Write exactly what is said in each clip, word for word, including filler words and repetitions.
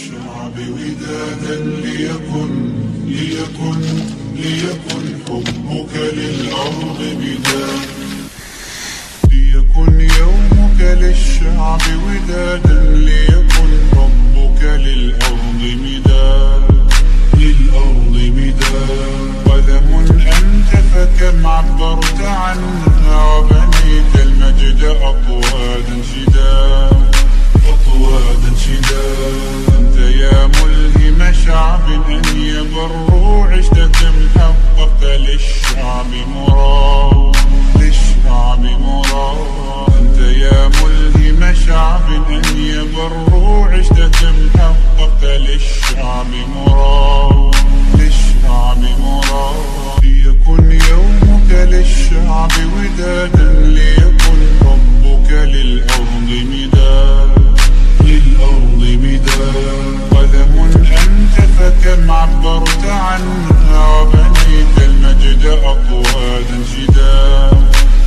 للشعب ودادا ليكن ليكن ليكن حبك للأرض بداد. ليكن يومك للشعب ودادا ليكن حبك للأرض مداد للأرض مداد. قلم أنت فكم عبرت عنها وبنيت المجد أطوادا شداد أطوادا شداد. أنت يا ملهم شعب أن يبروا عشت كم حققت للشعب مراد للشعب مراد. أنت يا ملهم شعب أن يبروا عشت كم حققت للشعب مراد للشعب مراد. ليكن يومك للشعب ودادا ليكن حبك للأرض مداد للأرض مداد. قلم أنت فكم عبرت عنها وبنيت المجد أطوادا شداد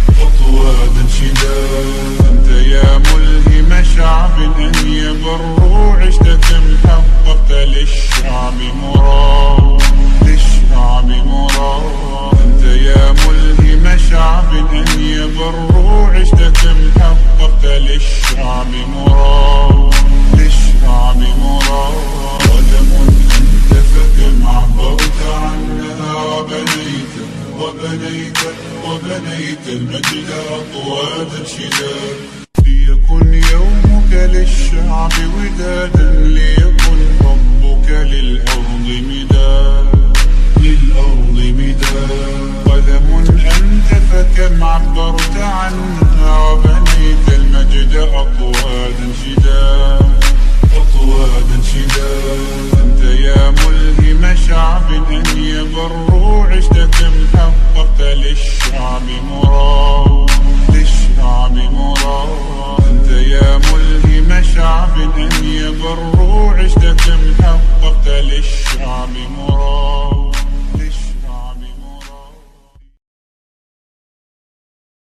أطوادا شداد. أنت يا ملهم شعب أن يبروا عشت كم حققت للشعب مراد للشعب مراد. أنت يا ملهم شعب أن يبروا عشت كم حققت للشعب مراد للشعب مراد. قدم أنت فكم عبرت عنها وبنيت وبنيت وبنيت المجد أطوادا شداد. ليكن يومك للشعب ودادا ليكن حبك للأرض مداد للأرض مداد. قلم أنت فكم عبرت عنها وبنيت المجد أطوادا شداد أطوادا شداد. أنت يا ملهم شعب أن يبروا عشت كم حققت للشعب مراد للشعب مراد. أنت يا ملهم شعب أن يبروا